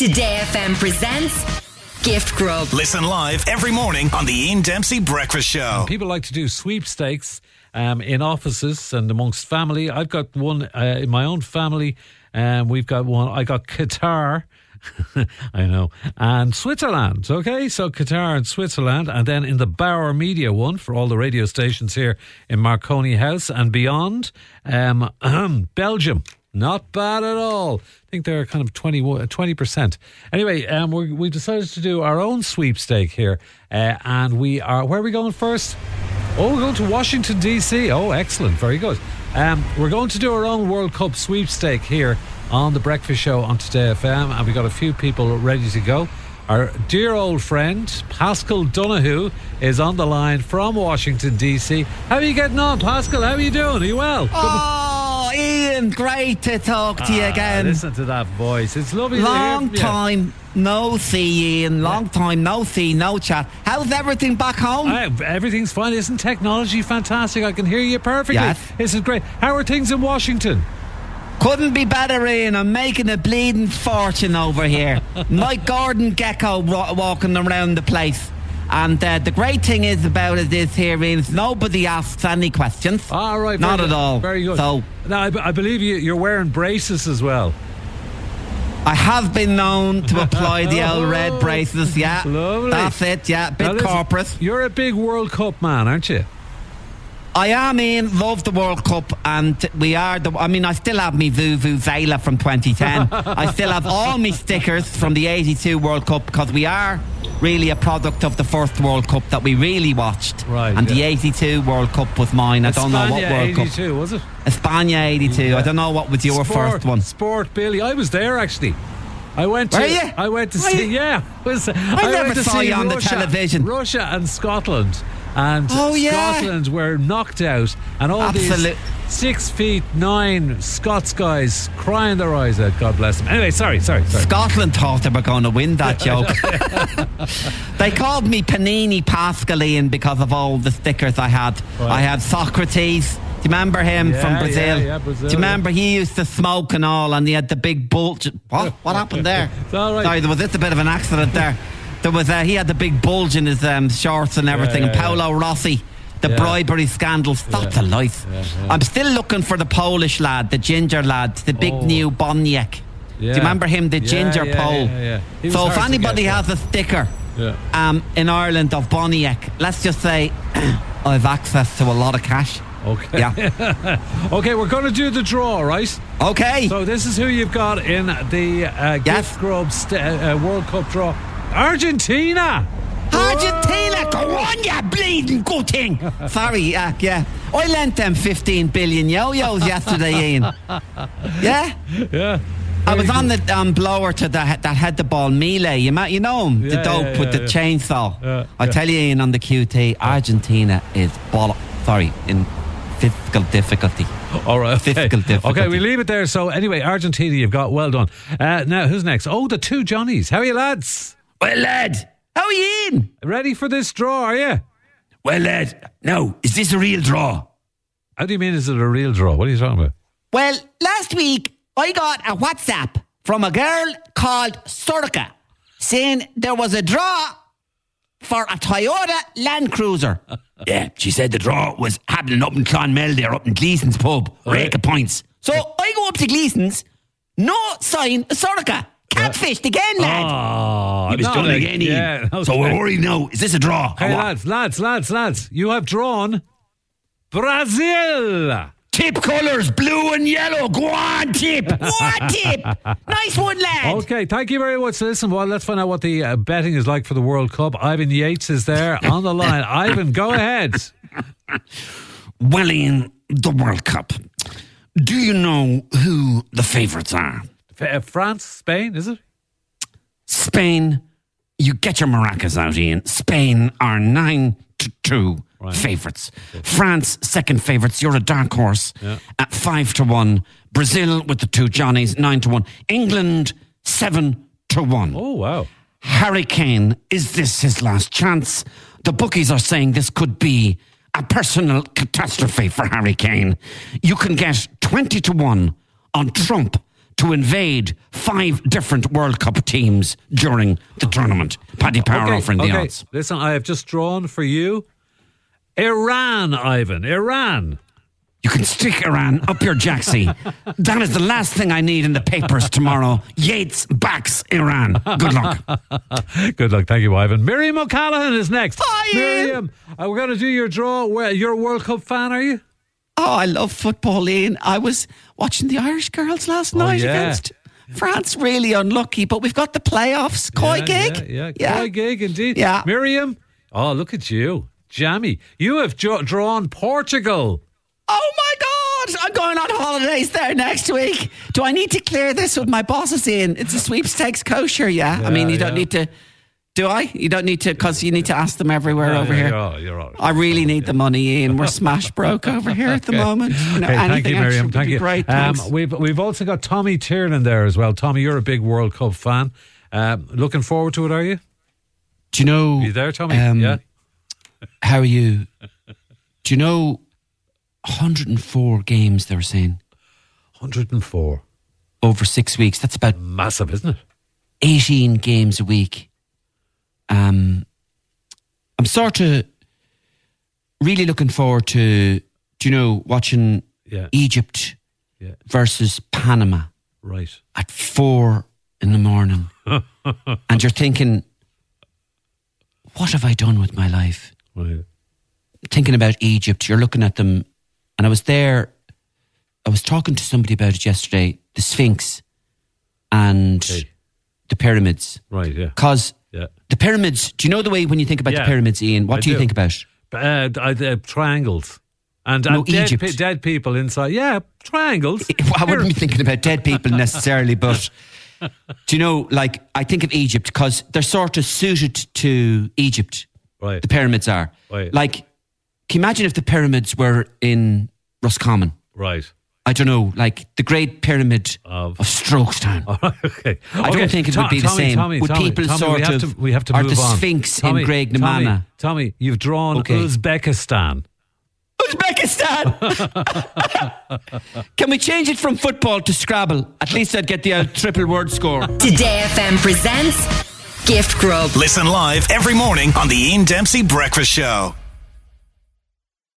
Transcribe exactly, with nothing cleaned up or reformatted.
Today F M presents Gift Grub. Listen live every morning on the Ian Dempsey Breakfast Show. People like to do sweepstakes um, in offices and amongst family. I've got one uh, in my own family. Um, we've got one. I got Qatar. I know. And Switzerland. Okay, so Qatar and Switzerland. And then in the Bauer Media one for all the radio stations here in Marconi House and beyond, um, Belgium. Not bad at all. I think they're kind of twenty percent. Anyway, um, we we decided to do our own sweepstake here. Uh, and we are, where are we going first? Oh, we're going to Washington, D C. Oh, excellent. Very good. Um, we're going to do our own World Cup sweepstake here on The Breakfast Show on Today F M. And we've got a few people ready to go. Our dear old friend, Pascal Donahue, is on the line from Washington, D C. How are you getting on, Pascal? How are you doing? Are you well? Oh, Ian, great to talk to ah, you again. Listen to that voice. It's lovely Long to hear from you. time no see, Ian. Long time no see, no chat. How's everything back home? Uh, everything's fine. Isn't technology fantastic? I can hear you perfectly. Yes. This is great. How are things in Washington? Couldn't be better, Ian. I'm making a bleeding fortune over here. Like Gordon Gecko ro- walking around the place. And uh, the great thing is about it is here, Ian, is nobody asks any questions. All right. Not good. at all. Very good. So, now, I, b- I believe you, you're wearing braces as well. I have been known to apply the old red braces, yeah. Lovely. That's it, yeah. Bit now, listen, corporate. You're a big World Cup man, aren't you? I am, Ian. Love the World Cup, and we are the. I mean, I still have me Vuvuzela from twenty ten. I still have all my stickers from the eighty-two World Cup because we are really a product of the first World Cup that we really watched. Right. And yeah. the eighty-two World Cup was mine. I don't know what World eighty-two, Cup. eighty-two, was it? España eighty-two. Yeah. I don't know what was your Sport, first one. Sport Billy. I was there actually. I went to. Were you? I went to Were see. you? Yeah, was, I, I never went to saw see you on Russia, the television. Russia and Scotland, and oh, yeah. Scotland were knocked out, and all Absolute. these six feet nine Scots guys crying their eyes out. God bless them. Anyway, sorry, sorry, sorry. Scotland thought they were going to win that joke. They called me Panini Pascaline because of all the stickers I had. Right. I had Socrates. Do you remember him yeah, from Brazil? Yeah, yeah, Brazil? Do you remember he used to smoke and all, and he had the big bulge? What? What happened there? It's all right. Sorry, there was just a bit of an accident there. There was uh, he had the big bulge in his um, shorts and everything. Yeah, yeah, and Paolo yeah. Rossi, the yeah. bribery scandal. Stop yeah. the life. Yeah, yeah. I'm still looking for the Polish lad, the ginger lad, the big Oh. new Boniek. Yeah. Do you remember him, the Yeah, ginger yeah, Pole? yeah, yeah. He was So if hard to anybody get, has a sticker Yeah. um, in Ireland of Boniek, let's just say I have access to a lot of cash. Okay. Yeah. Okay, we're going to do the draw, right? Okay. So this is who you've got in the uh, Yes. Gift Grub st- uh, World Cup draw. Argentina! Argentina, go on, you bleeding good thing. Sorry, uh, yeah. I lent them fifteen billion yo-yos yesterday, Ian. Yeah? Yeah. I was on the um, blower to the, that had the ball, Mile. You, might, you know him, the Yeah, dope yeah, with yeah, the yeah. chainsaw. Yeah, I yeah. tell you, Ian, on the Q T, Argentina is ball. Sorry, in fiscal difficulty. All right. Okay. Fiscal difficulty. Okay, we leave it there. So anyway, Argentina, you've got well done. Uh, now, who's next? Oh, the two Johnnies. How are you, lads? Well, lad. How are you, Ian? Ready for this draw, are you? Well, lad. Now, is this a real draw? How do you mean, is it a real draw? What are you talking about? Well, last week I got a WhatsApp from a girl called Sorka saying there was a draw for a Toyota Land Cruiser. Yeah, she said the draw was happening up in Clonmel there, up in Gleason's pub. Right. Rake of points. So I go up to Gleason's, no sign of Sorka. Catfished again, lad. Oh, He was no, done like, again, Ian. yeah, okay. So we're worried now. Is this a draw? Hey, Or what? lads, lads, lads, lads. You have drawn Brazil. Tip colours, blue and yellow. Go on, Tip. What tip? Nice one, lad. Okay, thank you very much. Listen, well, let's find out what the uh, betting is like for the World Cup. Ivan Yates is there on the line. Ivan, go ahead. Well, Ian, the World Cup. Do you know who the favourites are? F- uh, France, Spain, is it? Spain, you get your maracas out, Ian. Spain are nine to two Right. favourites. France, second favourites. You're a dark horse Yeah. at five to one. Brazil with the two Johnnies, nine to one. England, seven to one. Oh, wow. Harry Kane, is this his last chance? The bookies are saying this could be a personal catastrophe for Harry Kane. You can get twenty to one on Trump to invade five different World Cup teams during the tournament. Paddy Power okay, offering the okay. odds. Listen, I have just drawn for you Iran, Ivan. Iran. You can stick Iran up your jacksie. That is the last thing I need in the papers tomorrow. Yates backs Iran. Good luck. Good luck. Thank you, Ivan. Miriam O'Callaghan is next. Hi, Ian. Miriam, uh, we're going to do your draw. Well, you're a World Cup fan, are you? Oh, I love football, Ian. I was watching the Irish girls last Oh, night yeah. against France. Really unlucky, but we've got the playoffs. Koi yeah, gig. Yeah, yeah. Yeah. Koi gig, indeed. Yeah. Miriam, oh, look at you. Jammy, you have jo- drawn Portugal. Oh my God! I'm going on holidays there next week. Do I need to clear this with my bosses, Ian? It's a sweepstakes kosher, yeah? Yeah, I mean, you don't yeah. need to. Do I? You don't need to, because you need to ask them everywhere Yeah, over yeah, here. you're all- you're all right. I really need the money, Ian. We're smash broke over here at the moment. You know, Okay, thank anything you, extra Miriam. would Thank be you. Great, Um, thanks. we've we've also got Tommy Tiernan there as well. Tommy, you're a big World Cup fan. Um, looking forward to it, are you? Do you know... Are you there, Tommy? um, yeah. How are you? Do you know one hundred four games they were saying one hundred four. over six weeks? That's about Massive, isn't it? eighteen games a week. Um, I'm sort of really looking forward to, do you know, watching Yeah. Egypt Yeah. versus Panama Right. at four in the morning. And you're thinking, what have I done with my life? Right. Thinking about Egypt, you're looking at them, and I was there, I was talking to somebody about it yesterday, the Sphinx and Okay. the pyramids. Right, yeah. Because Yeah. the pyramids, do you know the way when you think about Yeah. the pyramids, Ian, what I do you do. think about? Uh, uh, uh, triangles. And, No, and dead, Egypt. pe- dead people inside. Yeah, triangles. I wouldn't be thinking about dead people necessarily, but do you know, like, I think of Egypt because they're sort of suited to Egypt. Right. The pyramids are. Right. Like, can you imagine if the pyramids were in Roscommon? Right. I don't know, like the Great Pyramid Of- of, Strokestown. All right, okay. I Okay, don't think it To- would be the Tommy, same. Tommy, Would Tommy, people Tommy, sort we have of- to, we have to or move the on. Sphinx in Tommy, Graig na Tommy, Mana? Tommy, you've drawn Okay. Uzbekistan. Uzbekistan! Can we change it from football to Scrabble? At least I'd get the uh, triple word score. Today F M presents Gift Grub. Listen live every morning on the Ian Dempsey Breakfast Show.